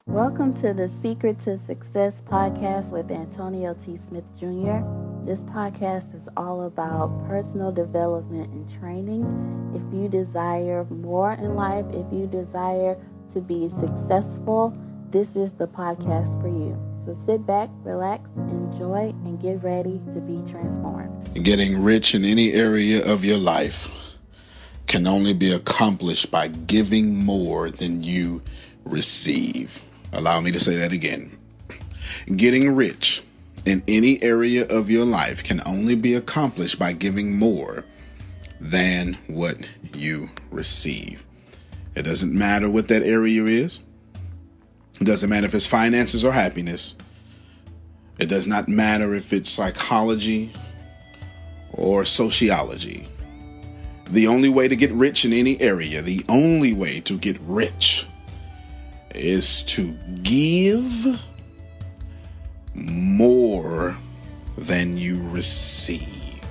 Welcome to the Secret to Success podcast with Antonio T. Smith Jr. This podcast is all about personal development and training. If you desire more in life, if you desire to be successful, this is the podcast for you. So sit back, relax, enjoy, and get ready to be transformed. Getting rich in any area of your life can only be accomplished by giving more than you receive. Allow me to say that again. Getting rich in any area of your life can only be accomplished by giving more than what you receive. It doesn't matter what that area is. It doesn't matter if it's finances or happiness. It does not matter if it's psychology or sociology. The only way to get rich in any area, the only way to get rich is to give more than you receive.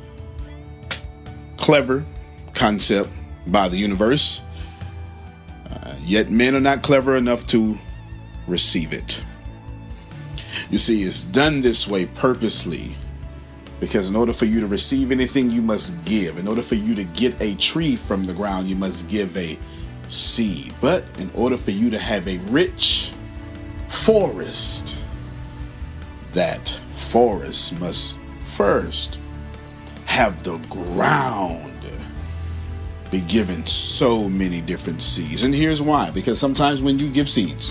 Clever concept by the universe, yet men are not clever enough to receive it. You see, it's done this way purposely because in order for you to receive anything, you must give. In order for you to get a tree from the ground, you must give a seed. But in order for you to have a rich forest, that forest must first have the ground be given so many different seeds. And here's why. Because sometimes when you give seeds,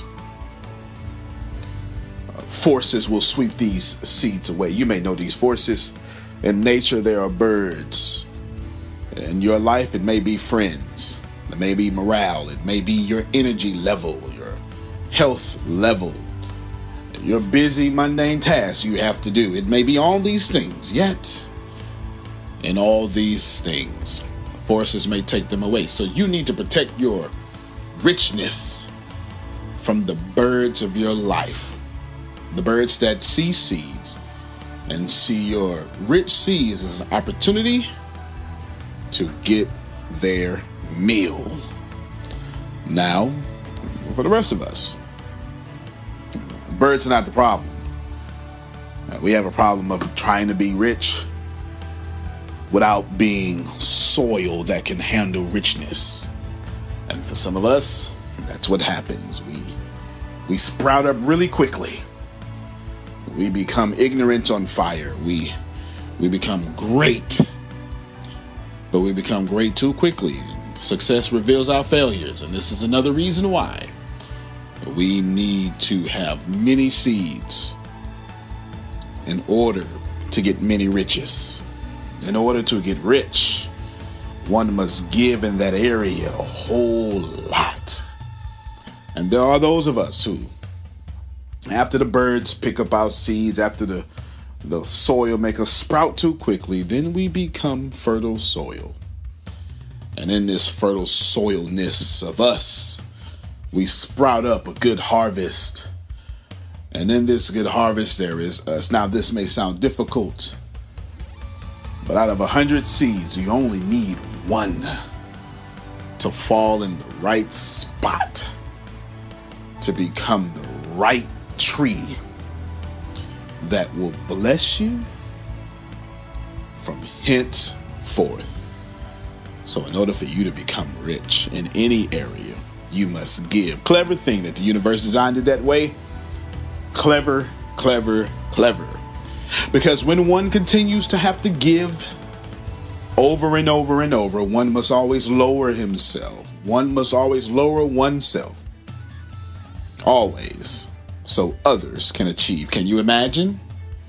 forces will sweep these seeds away. You may know these forces. In nature, there are birds. In your life, it may be friends. It may be morale. It may be your energy level, your health level, your busy, mundane tasks you have to do. It may be all these things. Yet, in all these things, forces may take them away. So you need to protect your richness from the birds of your life. The birds that see seeds and see your rich seeds as an opportunity to get their meal. Now, for the rest of us, birds are not the problem. We have a problem of trying to be rich without being soil that can handle richness. And for some of us, that's what happens. We sprout up really quickly. We become ignorant on fire. We become great, but we become great too quickly. Success reveals our failures, and this is another reason why we need to have many seeds in order to get many riches. In order to get rich, one must give in that area a whole lot. And there are those of us who, after the birds pick up our seeds, after the soil make us sprout too quickly, then we become fertile soil. And in this fertile soilness of us, we sprout up a good harvest. And in this good harvest, there is us. Now, this may sound difficult, but out of 100 seeds, you only need one to fall in the right spot to become the right tree that will bless you from henceforth. So in order for you to become rich in any area, you must give. Clever thing that the universe designed it that way. Clever, clever, clever. Because when one continues to have to give over and over and over, one must always lower himself. One must always lower oneself. Always. So others can achieve. Can you imagine?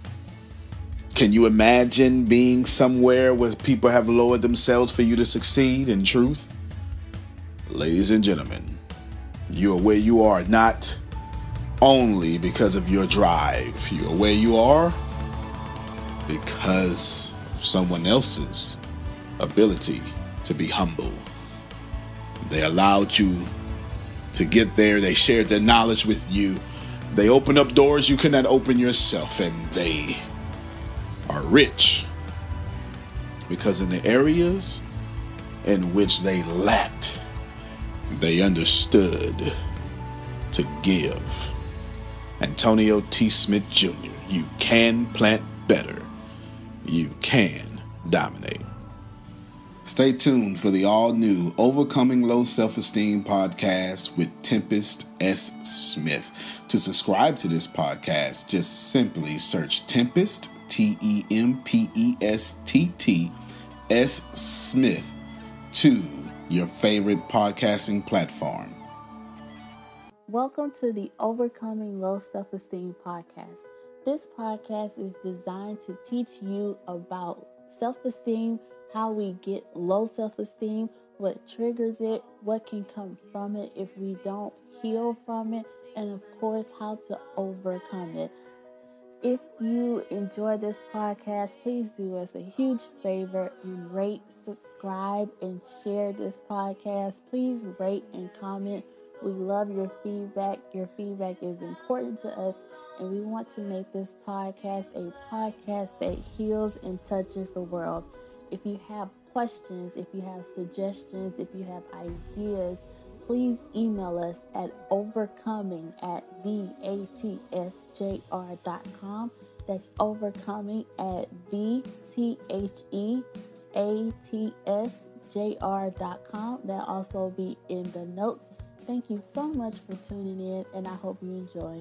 Can you imagine being somewhere where people have lowered themselves for you to succeed in truth? Ladies and gentlemen, you are where you are not only because of your drive. You are where you are because of someone else's ability to be humble. They allowed you to get there. They shared their knowledge with you. They opened up doors you could not open yourself, and they are rich because in the areas in which they lacked, they understood to give. Antonio T. Smith Jr., you can plant better. You can dominate. Stay tuned for the all-new Overcoming Low Self-Esteem podcast with Tempest S. Smith. To subscribe to this podcast, just simply search Tempest, Tempest S. Smith, to your favorite podcasting platform. Welcome to the Overcoming Low Self-Esteem podcast. This podcast is designed to teach you about self-esteem, how we get low self-esteem, what triggers it, what can come from it if we don't heal from it, and of course, how to overcome it. If you enjoy this podcast, please do us a huge favor and rate, subscribe, and share this podcast. Please rate and comment. We love your feedback. Your feedback is important to us, and we want to make this podcast a podcast that heals and touches the world. If you have questions, if you have suggestions, if you have ideas, please email us at overcoming@vatsjr.com. That's overcoming@vatsjr.com. That'll also be in the notes. Thank you so much for tuning in, and I hope you enjoy.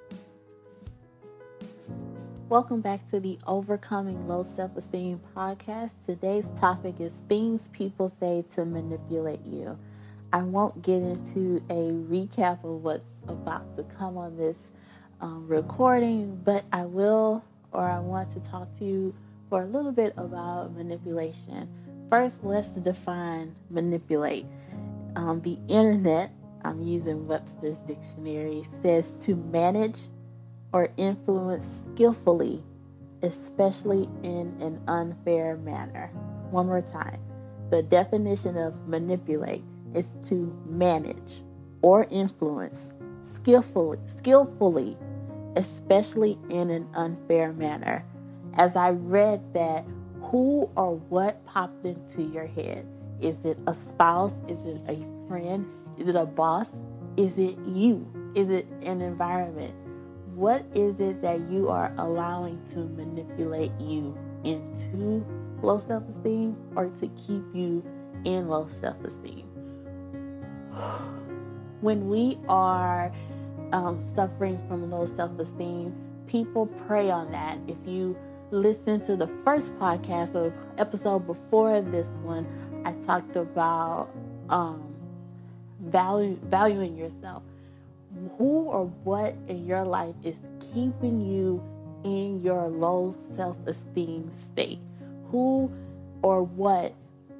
Welcome back to the Overcoming Low Self-Esteem podcast. Today's topic is things people say to manipulate you. I won't get into a recap of what's about to come on this recording, but I want to talk to you for a little bit about manipulation. First, let's define manipulate. The internet, I'm using Webster's dictionary, says to manage or influence skillfully, especially in an unfair manner. One more time. The definition of manipulate is to manage or influence skillfully, especially in an unfair manner. As I read that, who or what popped into your head? Is it a spouse? Is it a friend? Is it a boss? Is it you? Is it an environment? What is it that you are allowing to manipulate you into low self-esteem or to keep you in low self-esteem? When we are suffering from low self-esteem, people prey on that. If you listen to the first podcast or episode before this one, I talked about valuing yourself. Who or what in your life is keeping you in your low self-esteem state? Who or what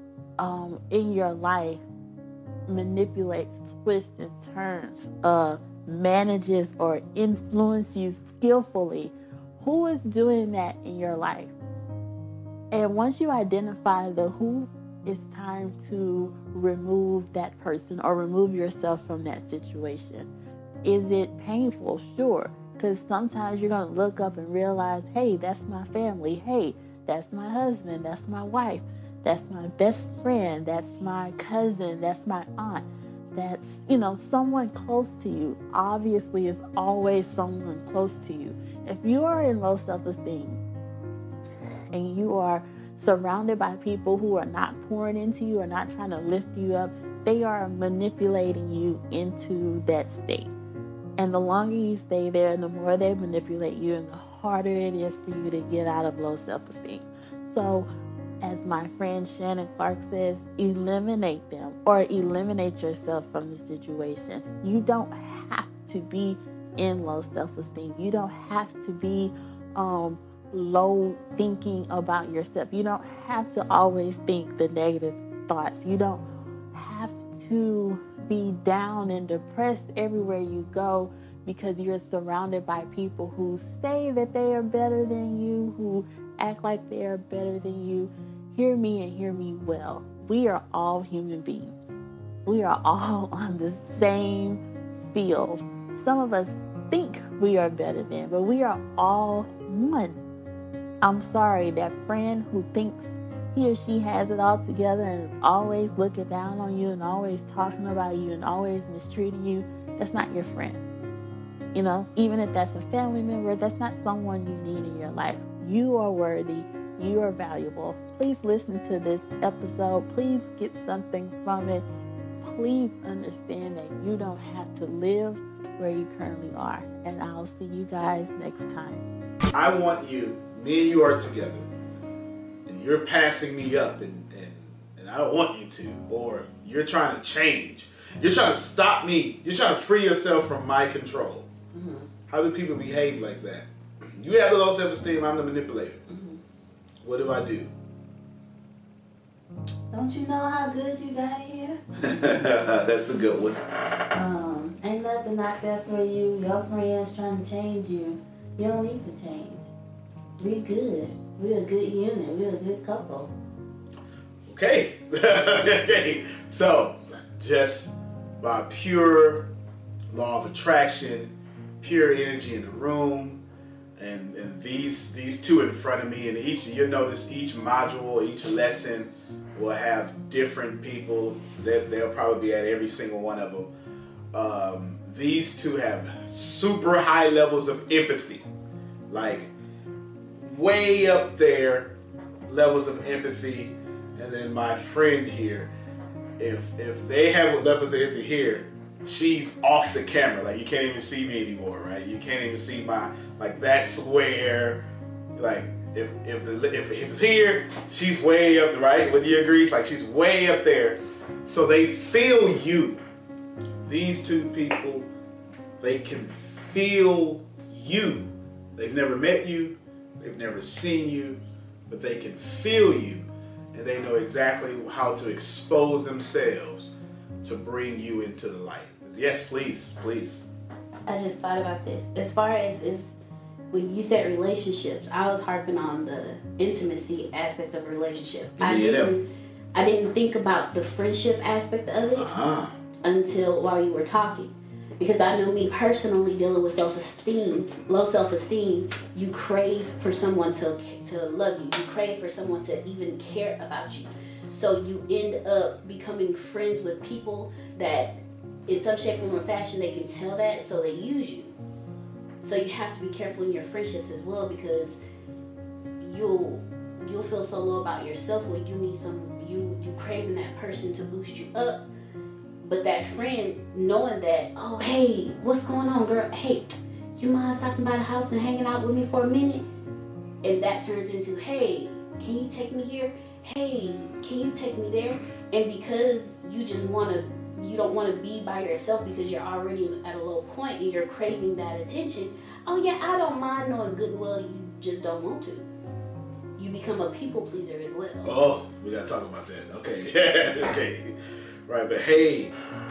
in your life manipulates, twists, and turns, manages or influences you skillfully? Who is doing that in your life? And once you identify the who, it's time to remove that person or remove yourself from that situation. Is it painful? Sure. Because sometimes you're going to look up and realize, hey, that's my family. Hey, that's my husband. That's my wife. That's my best friend. That's my cousin. That's my aunt. That's, someone close to you. Obviously, it's always someone close to you. If you are in low self-esteem and you are surrounded by people who are not pouring into you or not trying to lift you up, they are manipulating you into that state. And the longer you stay there, and the more they manipulate you, and the harder it is for you to get out of low self-esteem. So, as my friend Shannon Clark says, eliminate them or eliminate yourself from the situation. You don't have to be in low self-esteem. You don't have to be low thinking about yourself. You don't have to always think the negative thoughts. You don't have to be down and depressed everywhere you go because you're surrounded by people who say that they are better than you, who act like they are better than you. Hear me and hear me well. We are all human beings. We are all on the same field. Some of us think we are better than, but we are all one. I'm sorry, that friend who thinks he or she has it all together and is always looking down on you and always talking about you and always mistreating you, that's not your friend. You know, even if that's a family member, that's not someone you need in your life. You are worthy. You are valuable. Please listen to this episode. Please get something from it. Please understand that you don't have to live where you currently are. And I'll see you guys next time. I want you, me and you are together, and you're passing me up, and I don't want you to, or you're trying to change. You're trying to stop me. You're trying to free yourself from my control. Mm-hmm. How do people behave like that? You have the low self-esteem, I'm the manipulator. Mm-hmm. What do? Don't you know how good you got it here? That's a good one. Ain't nothing out there for you. Your friends trying to change you. You don't need to change. We good. We're a good unit. We're a good couple. Okay. Okay. So, just by pure law of attraction, pure energy in the room, and these two in front of me, and you'll notice each module, each lesson will have different people. They'll probably be at every single one of them. These two have super high levels of empathy, like way up there levels of empathy. And then my friend here, if they have levels of empathy here, she's off the camera. Like, you can't even see me anymore, right? You can't even see that's where, like, if it's here, she's way up, right? Would you agree? Like, she's way up there. So they feel you. These two people, they can feel you. They've never met you. They've never seen you. But they can feel you. And they know exactly how to expose themselves to bring you into the light. Yes, please. I just thought about this. As far as when you said relationships, I was harping on the intimacy aspect of a relationship. I didn't think about the friendship aspect of it until while you were talking. Because I know me personally, dealing with self-esteem, low self-esteem, you crave for someone to love you. You crave for someone to even care about you. So you end up becoming friends with people that in some shape, form, or fashion, they can tell that, so they use you. So you have to be careful in your friendships as well, because you'll feel so low about yourself when you need you craving that person to boost you up. But that friend, knowing that, oh, hey, what's going on, girl? Hey, you mind stopping by the house and hanging out with me for a minute? And that turns into, hey, can you take me here? Hey, can you take me there? And because you don't want to be by yourself because you're already at a low point and you're craving that attention. Oh yeah, I don't mind knowing good and well you just don't want to. You become a people pleaser as well. Oh, we gotta talk about that. Okay. Okay. Right, but hey,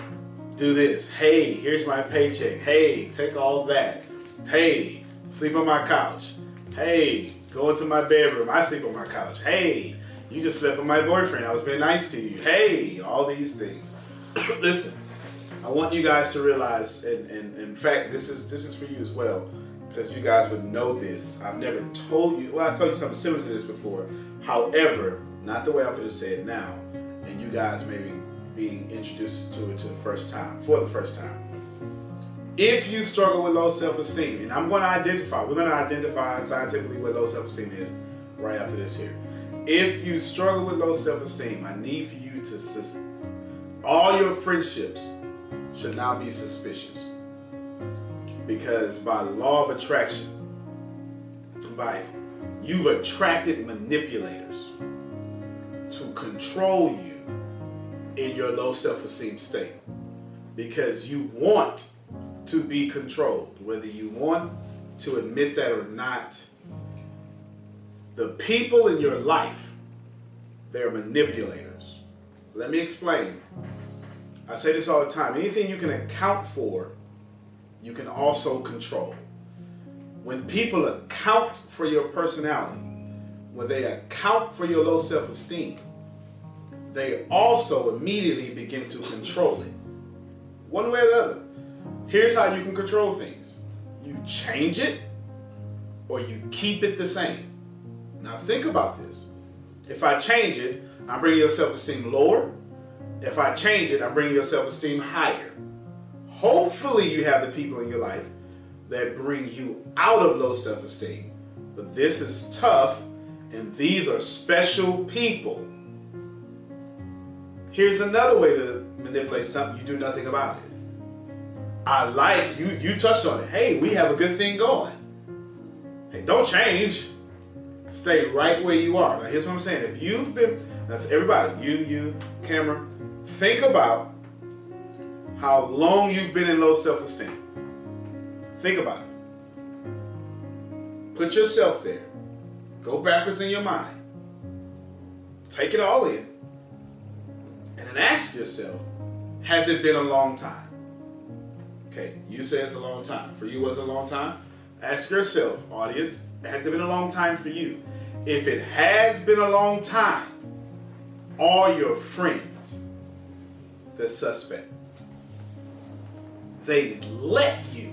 do this. Hey, here's my paycheck. Hey, take all that. Hey, sleep on my couch. Hey, go into my bedroom. I sleep on my couch. Hey, you just slept with my boyfriend. I was being nice to you. Hey, all these things. Listen, I want you guys to realize, and in fact, this is for you as well, because you guys would know this. I've never told you, well, I told you something similar to this before. However, not the way I'm going to say it now, and you guys may be being introduced to it for the first time. If you struggle with low self-esteem, and we're going to identify scientifically what low self-esteem is right after this here. If you struggle with low self-esteem, I need for you to, all your friendships should now be suspicious. Because by the law of attraction, you've attracted manipulators to control you in your low self-esteem state, because you want to be controlled, whether you want to admit that or not. The people in your life, they're manipulators. Let me explain. I say this all the time. Anything you can account for, you can also control. When people account for your personality, when they account for your low self-esteem, they also immediately begin to control it. One way or the other. Here's how you can control things. You change it or you keep it the same. Now think about this. If I change it, I'm bringing your self-esteem lower. If I change it, I'm bringing your self-esteem higher. Hopefully you have the people in your life that bring you out of low self-esteem. But this is tough, and these are special people. Here's another way to manipulate something: you do nothing about it. I like you. You touched on it. Hey, we have a good thing going. Hey, don't change. Stay right where you are. Now, here's what I'm saying. If you've been, everybody, you, camera, think about how long you've been in low self-esteem. Think about it. Put yourself there. Go backwards in your mind. Take it all in. And then ask yourself, has it been a long time? Okay, you say it's a long time. For you, was it a long time? Ask yourself, audience, has it been a long time for you? If it has been a long time, all your friends, the suspect, they let you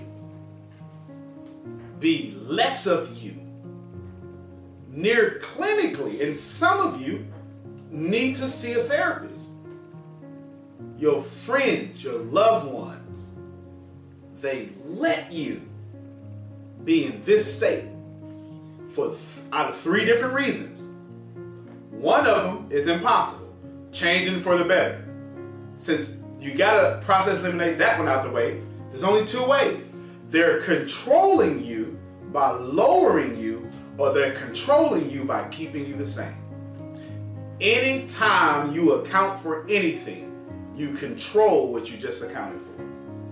be less of you, near clinically, and some of you need to see a therapist. Your friends, your loved ones, they let you be in this state for out of 3 different reasons. One of them is impossible, changing for the better. Since you gotta process eliminate that one out the way, there's only 2 ways. They're controlling you by lowering you, or they're controlling you by keeping you the same. Anytime you account for anything, you control what you just accounted for.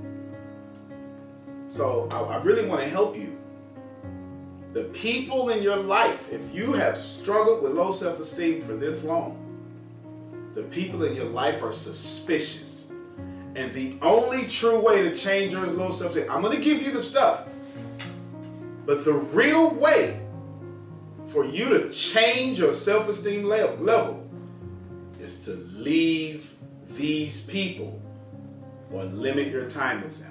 So I really want to help you. The people in your life, if you have struggled with low self-esteem for this long, the people in your life are suspicious. And the only true way to change your low self-esteem, I'm going to give you the stuff, but the real way for you to change your self-esteem level is to leave these people or limit your time with them.